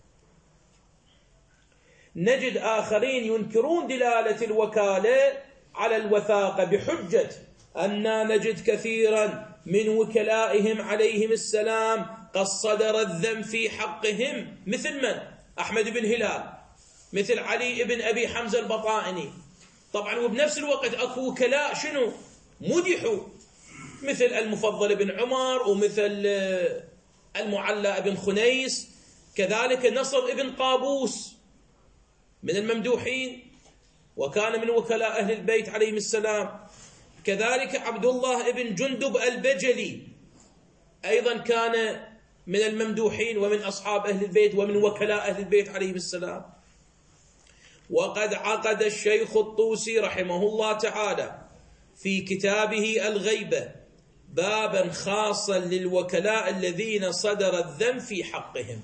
نجد آخرين ينكرون دلالة الوكالة على الوثاقة بحجة أننا نجد كثيرا من وكلائهم عليهم السلام قد صدر الذم في حقهم، مثل من؟ أحمد بن هلال، مثل علي بن أبي حمزة البطائني. طبعا وبنفس الوقت أكو وكلاء شنو؟ مدحوا، مثل المفضل بن عمر، ومثل المعلى بن خنيس، كذلك نصر بن قابوس من الممدوحين وكان من وكلاء أهل البيت عليهم السلام. كذلك عبد الله بن جندب البجلي أيضا كان من الممدوحين ومن أصحاب أهل البيت ومن وكلاء أهل البيت عليهم السلام. وقد عقد الشيخ الطوسي رحمه الله تعالى في كتابه الغيبة بابا خاصا للوكلاء الذين صدر الذم في حقهم.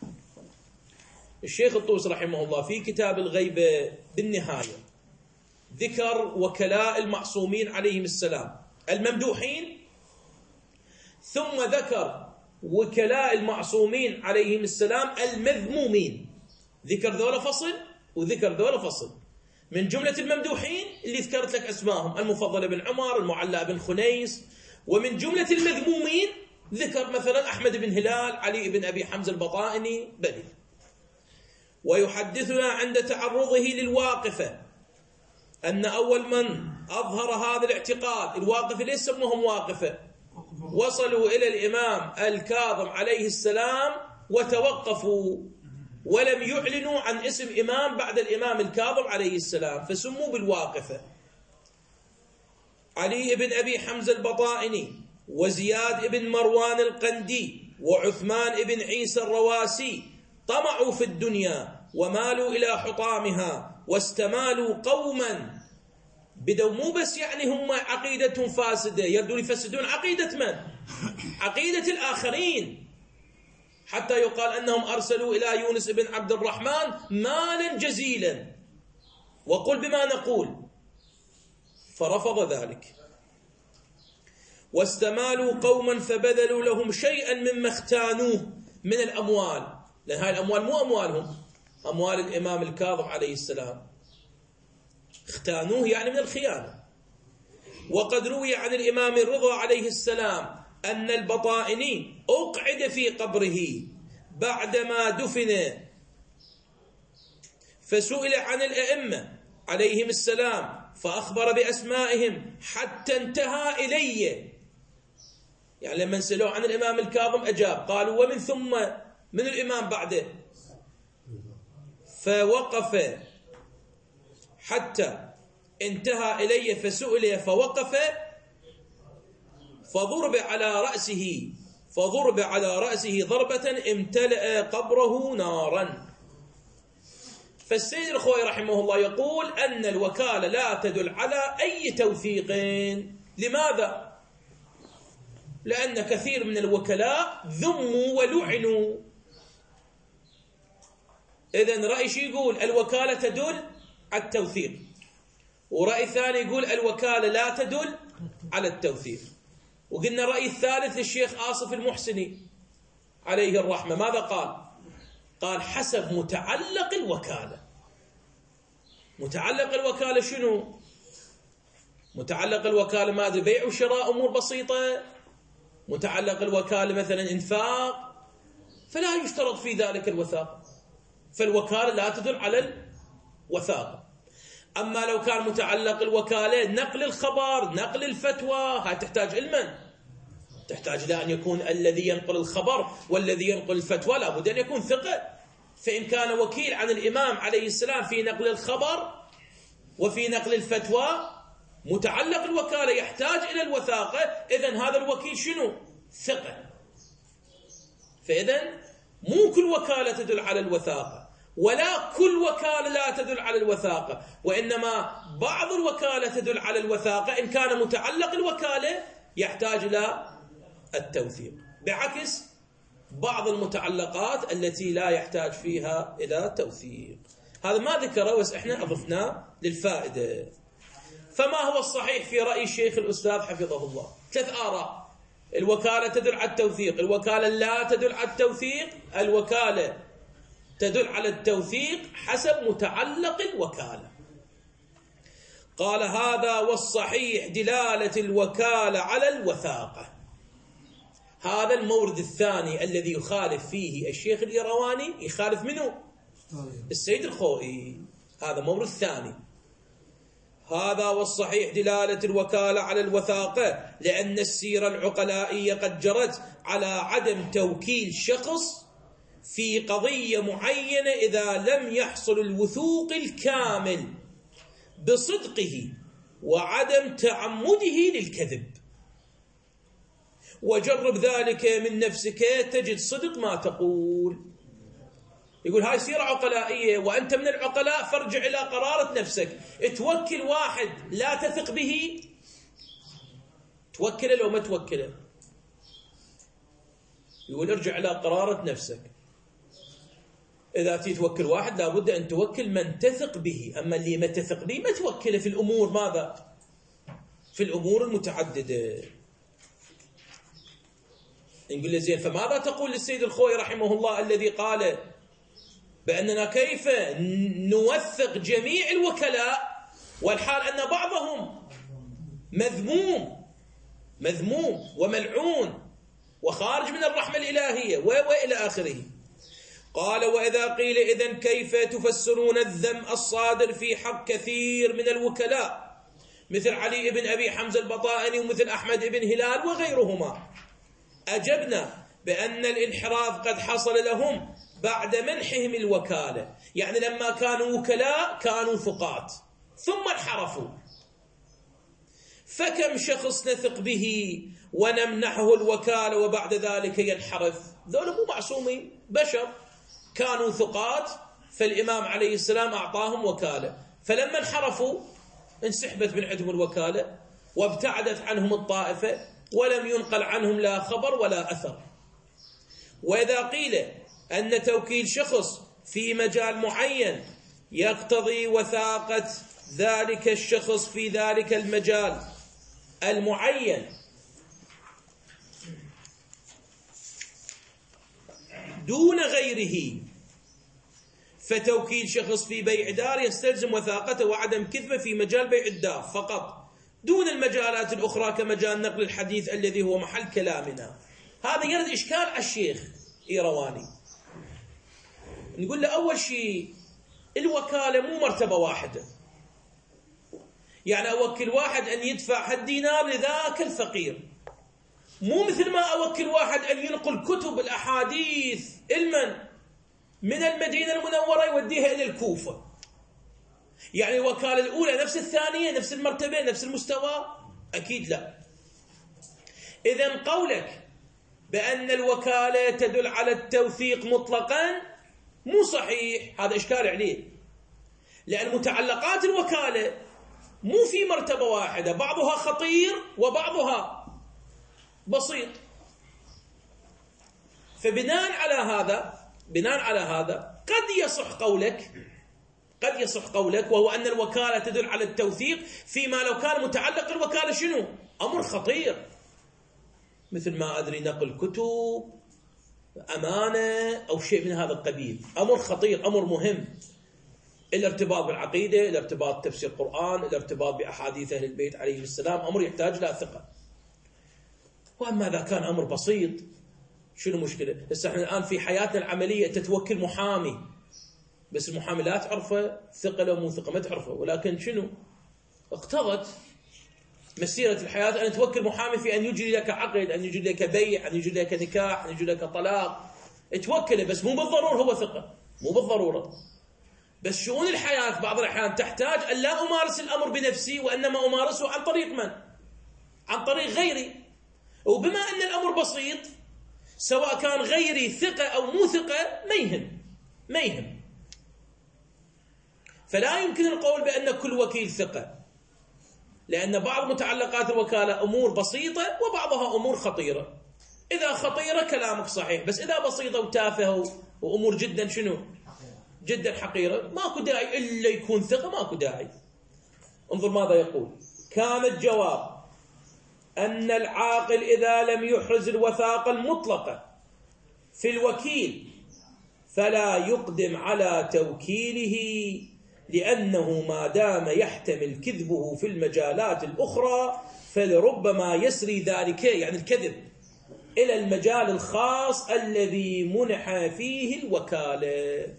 الشيخ الطوسي رحمه الله في كتاب الغيبة بالنهاية ذكر وكلاء المعصومين عليهم السلام الممدوحين، ثم ذكر وكلاء المعصومين عليهم السلام المذمومين. ذكر ذولا فصل وذكر ذولا فصل. من جملة الممدوحين اللي ذكرت لك اسمائهم المفضل بن عمر، المعلى بن خنيس، ومن جملة المذمومين ذكر مثلا أحمد بن هلال، علي بن أبي حمزة البطائني بلي. ويحدثنا عند تعرضه للواقفة أن أول من أظهر هذا الاعتقاد الواقفة، ليس سموهم واقفة، وصلوا إلى الإمام الكاظم عليه السلام وتوقفوا ولم يعلنوا عن اسم إمام بعد الإمام الكاظم عليه السلام، فسموا بالواقفة. علي بن أبي حمزة البطائني وزياد بن مروان القندي وعثمان بن عيسى الرواسي طمعوا في الدنيا ومالوا إلى حطامها واستمالوا قوما بدوا مو بس يعني هم عقيدتهم فاسدة، يردون يفسدون عقيدة من؟ عقيدة الآخرين، حتى يقال أنهم أرسلوا إلى يونس بن عبد الرحمن مالا جزيلا وقل بما نقول، فرفض ذلك. واستمالوا قوما فبذلوا لهم شيئا مما اختانوه من الأموال، لأن هاي الأموال مو أموالهم، أموال الإمام الكاظم عليه السلام، اختانوه يعني من الخيانة. وقد روي عن الإمام الرضا عليه السلام أن البطائني أقعد في قبره بعدما دفن، فسئل عن الأئمة عليهم السلام فأخبر بأسمائهم حتى انتهى إلي. يعني لما سألوا عن الإمام الكاظم أجاب، قالوا ومن ثم من الإمام بعده، فوقف حتى انتهى إلي فسئل فوقف فضرب على رأسه فضرب على رأسه ضربة امتلأ قبره نارا. فالسيد الخوئي رحمه الله يقول أن الوكالة لا تدل على أي توثيق. لماذا؟ لأن كثير من الوكلاء ذموا ولعنوا. إذن رأي شي يقول الوكالة تدل على التوثيق، ورأي ثاني يقول الوكالة لا تدل على التوثيق. وقلنا رأي الثالث للشيخ آصف المحسني عليه الرحمة، ماذا قال؟ قال حسب متعلق الوكالة. متعلق الوكالة شنو؟ متعلق الوكالة ماذا؟ بيع وشراء، أمور بسيطة. متعلق الوكالة مثلا إنفاق، فلا يشترط في ذلك الوثاقة، فالوكالة لا تدل على الوثاقة. أما لو كان متعلق الوكالة نقل الخبر، نقل الفتوى، هاي تحتاج علما، تحتاج إلى أن يكون الذي ينقل الخبر والذي ينقل الفتوى لا بد أن يكون ثقة. فإن كان وكيل عن الإمام عليه السلام في نقل الخبر وفي نقل الفتوى، متعلق الوكالة يحتاج إلى الوثاقة، إذن هذا الوكيل شنو؟ ثقة. فإذن مو كل وكالة تدل على الوثاقة، ولا كل وكالة لا تدل على الوثاقة، وإنما بعض الوكالة تدل على الوثاقة إن كان متعلق الوكالة يحتاج إلى التوثيق، بعكس بعض المتعلقات التي لا يحتاج فيها إلى توثيق. هذا ما ذكره بس إحنا أضفناه للفائدة. فما هو الصحيح في رأي الشيخ الأستاذ حفظه الله؟ ثلاث آراء: الوكالة تدل على التوثيق، الوكالة لا تدل على التوثيق، الوكالة تدل على التوثيق حسب متعلق الوكالة. قال هذا والصحيح دلالة الوكالة على الوثاقة. هذا المورد الثاني الذي يخالف فيه الشيخ الإيرواني، يخالف منه السيد الخوئي. هذا مورد ثاني. هذا والصحيح دلالة الوكالة على الوثاقة لأن السيرة العقلائية قد جرت على عدم توكيل شخص في قضية معينة إذا لم يحصل الوثوق الكامل بصدقه وعدم تعمده للكذب. وجرب ذلك من نفسك تجد صدق ما تقول. يقول هاي سيرة عقلائية وأنت من العقلاء، فارجع إلى قرارة نفسك. توكل واحد لا تثق به، توكله لو ما توكله. يقول ارجع إلى قرارة نفسك. إذا تتوكل واحد لابد أن توكل من تثق به، أما اللي ما تثق به ما توكله في الأمور ماذا؟ في الأمور المتعددة. نقول له زين، فماذا تقول للسيد الخوئي رحمه الله الذي قال بأننا كيف نوثق جميع الوكلاء والحال أن بعضهم مذموم مذموم وملعون وخارج من الرحمة الإلهية وإلى آخره؟ قال وإذا قيل إذن كيف تفسرون الذم الصادر في حق كثير من الوكلاء مثل علي بن أبي حمزة البطائني ومثل أحمد بن هلال وغيرهما؟ أجبنا بأن الانحراف قد حصل لهم بعد منحهم الوكالة، يعني لما كانوا وكلاء كانوا ثقات ثم انحرفوا. فكم شخص نثق به ونمنحه الوكالة وبعد ذلك ينحرف؟ ذولا مو معصومين، بشر كانوا ثقات، فالإمام عليه السلام أعطاهم وكالة، فلما انحرفوا انسحبت من عندهم الوكالة وابتعدت عنهم الطائفة ولم ينقل عنهم لا خبر ولا أثر. وإذا قيل أن توكيل شخص في مجال معين يقتضي وثاقة ذلك الشخص في ذلك المجال المعين دون غيره، فتوكيل شخص في بيع دار يستلزم وثاقته وعدم كذبه في مجال بيع الدار فقط دون المجالات الأخرى كمجال نقل الحديث الذي هو محل كلامنا. هذا يرد إشكال على الشيخ إيرواني. نقول له أول شيء الوكالة مو مرتبة واحدة، يعني أوكل واحد أن يدفع هالدينار لذاك الفقير، مو مثل ما أوكل واحد أن ينقل كتب الأحاديث علما من المدينة المنورة يوديها إلى الكوفة. يعني الوكالة الأولى نفس الثانية، نفس المرتبة، نفس المستوى؟ أكيد لا. إذن قولك بأن الوكالة تدل على التوثيق مطلقا مو صحيح، هذا إشكال عليه. لأن متعلقات الوكالة مو في مرتبة واحدة، بعضها خطير وبعضها بسيط. فبناء على هذا بناء على هذا قد يصح قولك قد يصح قولك وهو أن الوكالة تدل على التوثيق فيما لو كان متعلق الوكالة شنو؟ أمر خطير، مثل ما أدري نقل كتب، أمانة، أو شيء من هذا القبيل، أمر خطير، أمر مهم، الارتباط بالعقيدة، الارتباط بتفسير القرآن، الارتباط بأحاديث أهل البيت عليه السلام، أمر يحتاج إلى ثقة. وأما إذا كان أمر بسيط شنو مشكلة؟ هسه احنا الآن في حياتنا العملية تتوكل محامي، بس المحامي لا تعرفه ثقة لو مو ثقة، ما تعرفه، ولكن شنو؟ اقتضت مسيرة الحياة أن توكل محامي في أن يجري لك عقد، أن يجري لك بيع، أن يجري لك نكاح، أن يجري لك طلاق، توكله، بس مو بالضرورة هو ثقة، مو بالضرورة. بس شؤون الحياة بعض الأحيان تحتاج أن لا أمارس الأمر بنفسي، وإنما أمارسه عن طريق من؟ عن طريق غيري. وبما أن الأمر بسيط، سواء كان غيري ثقة أو مو ثقة ما يهم ما يهم فلا يمكن القول بأن كل وكيل ثقة، لأن بعض متعلقات الوكالة أمور بسيطة وبعضها أمور خطيرة. إذا خطيرة كلامك صحيح، بس إذا بسيطة وتافهة وأمور جدا شنو؟ جدا حقيرة، ماكو داعي إلا يكون ثقة، ماكو داعي. انظر ماذا يقول: كان الجواب أن العاقل إذا لم يحرز الوثاقة المطلقة في الوكيل فلا يقدم على توكيله، لأنه ما دام يحتمل كذبه في المجالات الأخرى فلربما يسري ذلك، يعني الكذب، إلى المجال الخاص الذي منح فيه الوكالة.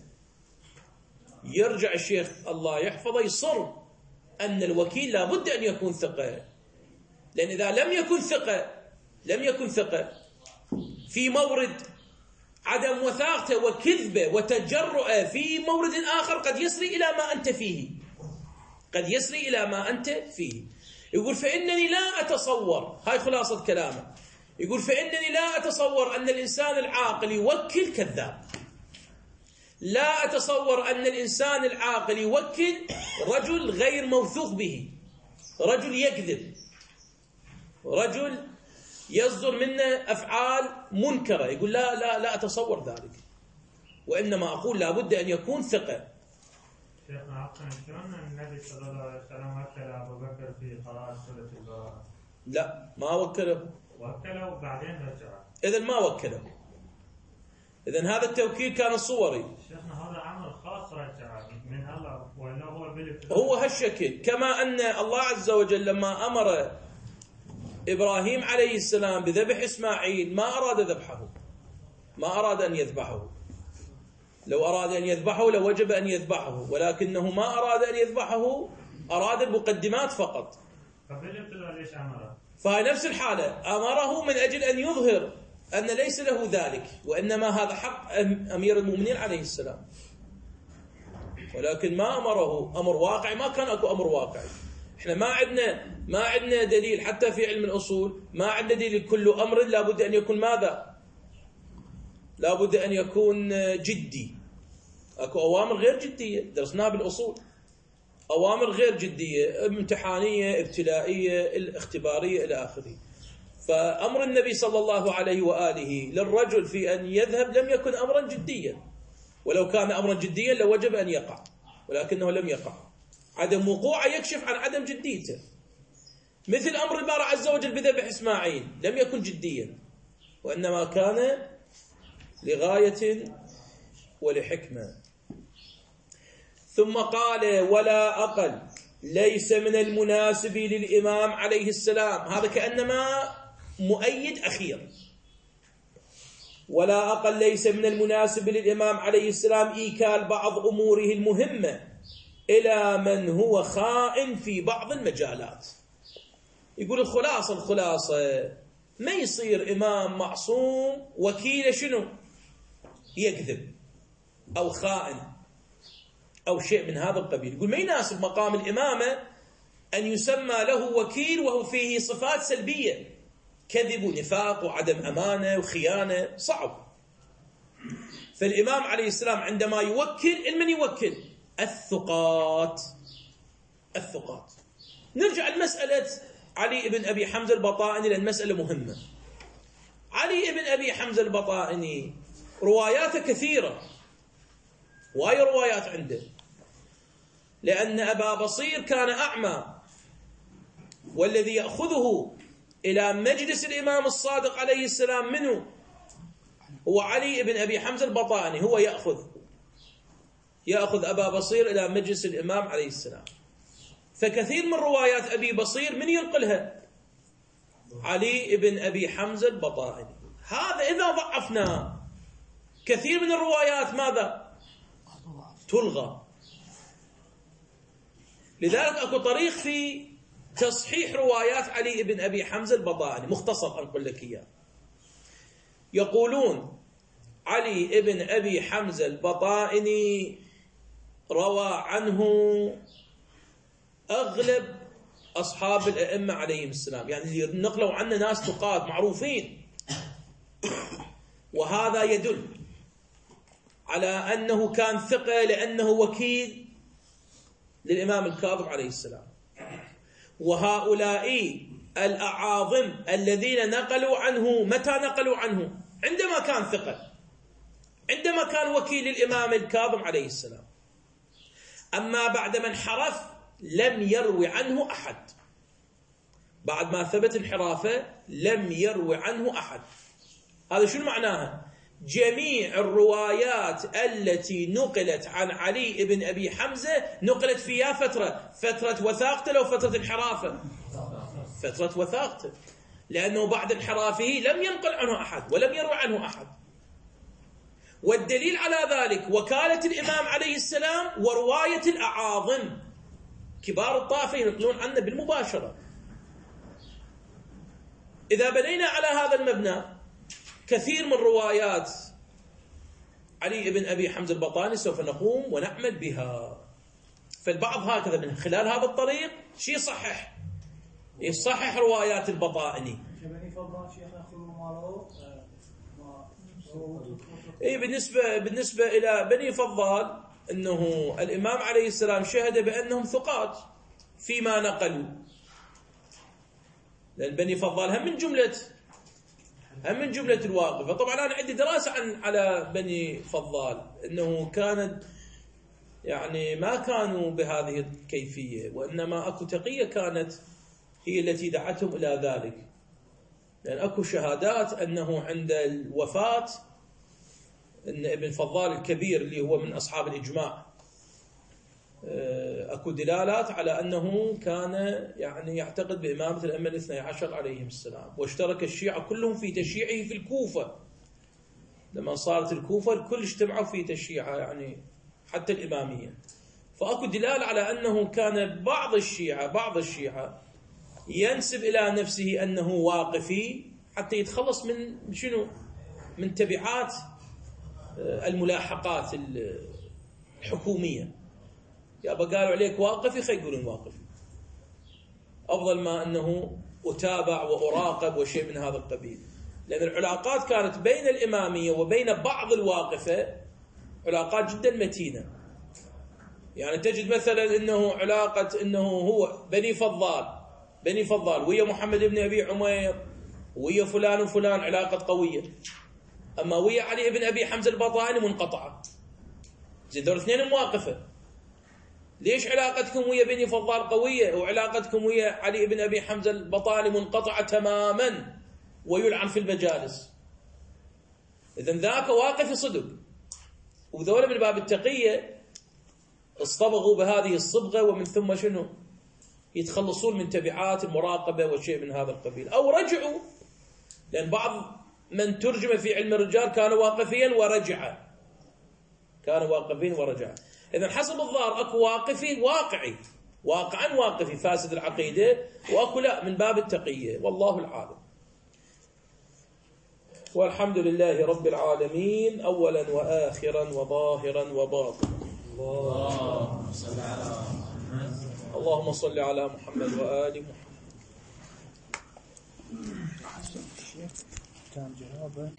يرجع الشيخ الله يحفظه يصر أن الوكيل لا بد أن يكون ثقة، لأن إذا لم يكن ثقة لم يكن ثقة في مورد عدم وثاقته وكذبه وتجرؤه في مورد آخر قد يسري إلى ما أنت فيه قد يسري إلى ما أنت فيه يقول: فإنني لا أتصور، هاي خلاصة كلامه، يقول: فإنني لا أتصور أن الإنسان العاقل يوكل كذاب، لا أتصور أن الإنسان العاقل يوكل رجل غير موثوق به، رجل يكذب، رجل يصدر منه أفعال منكرة. يقول: لا لا لا أتصور ذلك، وإنما أقول لا بد أن يكون ثقة. شيخنا عفوا، شلون النبي صلى الله عليه وسلم وكل أبو بكر في قراءة سورة البراءة؟ لا، ما وكله، وكله وبعدين رجع. إذن ما وكله، إذن هذا التوكيل كان صوري. شيخنا هذا عمل خاص رجع من الله، ولا هو بالابتداء؟ هو هالشكل، كما أن الله عز وجل لما أمر إبراهيم عليه السلام بذبح إسماعيل ما أراد ذبحه، ما أراد أن يذبحه، لو أراد أن يذبحه لوجب أن يذبحه، ولكنه ما أراد أن يذبحه، أراد المقدمات فقط. فبالابتداء ليش أمره؟ فهي نفس الحالة، أمره من أجل أن يظهر أن ليس له ذلك، وإنما هذا حق أمير المؤمنين عليه السلام، ولكن ما أمره أمر واقعي، ما كان أكو أمر واقعي. احنا ما عندنا ما عندنا دليل حتى في علم الأصول، ما عندنا دليل كل أمر لابد أن يكون ماذا؟ لابد أن يكون جدي. اكو أوامر غير جدية درسناها بالأصول، أوامر غير جدية، امتحانية، ابتلائية، الاختبارية إلى آخره. فأمر النبي صلى الله عليه وآله للرجل في أن يذهب لم يكن أمرا جديا، ولو كان أمرا جديا لوجب أن يقع، ولكنه لم يقع. عدم وقوعه يكشف عن عدم جديته. مثل أمر المولى عز وجل بذبح إسماعيل لم يكن جديا، وإنما كان لغاية ولحكمة. ثم قال: ولا أقل ليس من المناسب للإمام عليه السلام، هذا كأنما مؤيد أخير. ولا أقل ليس من المناسب للإمام عليه السلام إيكال بعض أموره المهمة إلى من هو خائن في بعض المجالات. يقول الخلاصة الخلاصة ما يصير إمام معصوم وكيل شنو؟ يكذب أو خائن أو شيء من هذا القبيل. يقول ما يناسب مقام الإمامة أن يسمى له وكيل وهو فيه صفات سلبية، كذب ونفاق وعدم أمانة وخيانة، صعب. فالإمام عليه السلام عندما يوكل، المن يوكل؟ الثقات. الثقات. نرجع لمسألة علي بن أبي حمزة البطائني لأن مسألة مهمة. علي بن أبي حمزة البطائني رواياته كثيرة، واي روايات عنده، لأن أبا بصير كان أعمى، والذي يأخذه إلى مجلس الإمام الصادق عليه السلام منه هو علي بن أبي حمزة البطائني، هو يأخذ يأخذ أبا بصير إلى مجلس الإمام عليه السلام. فكثير من روايات أبي بصير من ينقلها؟ علي بن أبي حمزة البطائني. هذا إذا ضعفنا كثير من الروايات ماذا؟ تلغى. لذلك أكو طريق في تصحيح روايات علي بن أبي حمزة البطائني، مختصر أنقل لك إياه. يقولون علي بن أبي حمزة البطائني روى عنه أغلب أصحاب الأئمة عليهم السلام، يعني اللي نقلوا عنه ناس ثقات معروفين، وهذا يدل على أنه كان ثقة لأنه وكيل للإمام الكاظم عليه السلام. وهؤلاء الأعاظم الذين نقلوا عنه متى نقلوا عنه؟ عندما كان ثقة، عندما كان وكيل الإمام الكاظم عليه السلام. أما بعد ما انحرف لم يروي عنه أحد، بعد ما ثبت انحرافه لم يروي عنه أحد. هذا شو معناها؟ جميع الروايات التي نقلت عن علي بن أبي حمزة نقلت فيها فترة فترة وثاقته لو فترة انحرافه، فترة وثاقته، لأنه بعد انحرافه لم ينقل عنه أحد ولم يروي عنه أحد. والدليل على ذلك وكالة الإمام عليه السلام ورواية الأعاظم كبار الطائفة ينقلون عنه بالمباشرة. إذا بنينا على هذا المبنى كثير من روايات علي بن أبي حمزة البطائني سوف نقوم ونعمل بها. فالبعض هكذا من خلال هذا الطريق شيء يصحح يصحح روايات البطائني. اي بالنسبه بالنسبه الى بني فضال انه الامام عليه السلام شهد بانهم ثقات فيما نقلوا، لان بني فضال هم من جمله هم من جمله الواقفه. طبعا انا عندي دراسه عن على بني فضال انه كانت يعني ما كانوا بهذه الكيفيه، وانما اكو تقيه كانت هي التي دعتهم الى ذلك. لان اكو شهادات انه عند الوفاه ان ابن فضال الكبير اللي هو من اصحاب الاجماع اكو دلالات على انه كان يعني يعتقد بامامه الائمه الاثني عشر عليهم السلام. واشترك الشيعه كلهم في تشييعه في الكوفه، لما صارت الكوفه الكل اجتمعوا في تشييعه يعني حتى الاماميه. فاكو دلاله على انه كان بعض الشيعه بعض الشيعه ينسب الى نفسه انه واقفي حتى يتخلص من شنو؟ من تبعات الملاحقات الحكوميه. يابا قالوا عليك واقفي خي يقولون واقفي، افضل ما انه اتابع واراقب وشيء من هذا القبيل. لان العلاقات كانت بين الاماميه وبين بعض الواقفه علاقات جدا متينه. يعني تجد مثلا انه علاقه انه هو بني فضال بني فضال ويا محمد بن ابي عمير ويا فلان وفلان علاقه قويه، اما ويا علي بن ابي حمزه البطائني منقطعه. زين دول اثنين مواقفه، ليش علاقتكم ويا بني فضال قويه وعلاقتكم ويا علي بن ابي حمزه البطائني منقطعه تماما ويلعن في المجالس؟ اذن ذاك واقف صدق، وذول من باب التقيه اصطبغوا بهذه الصبغه، ومن ثم شنو؟ يتخلصون من تبعات المراقبه وشيء من هذا القبيل، او رجعوا. لان بعض من ترجم في علم الرجال كانوا واقفيا ورجع، كانوا واقفين ورجع. اذا حسب الظاهر اكو واقفي واقعي واقعا واقفي فاسد العقيده، واكو لا من باب التقيه، والله العالم. والحمد لله رب العالمين اولا واخرا وظاهرا وباطنا. اللهم صل على محمد اللهم صل على محمد وآل محمد. كان جوابه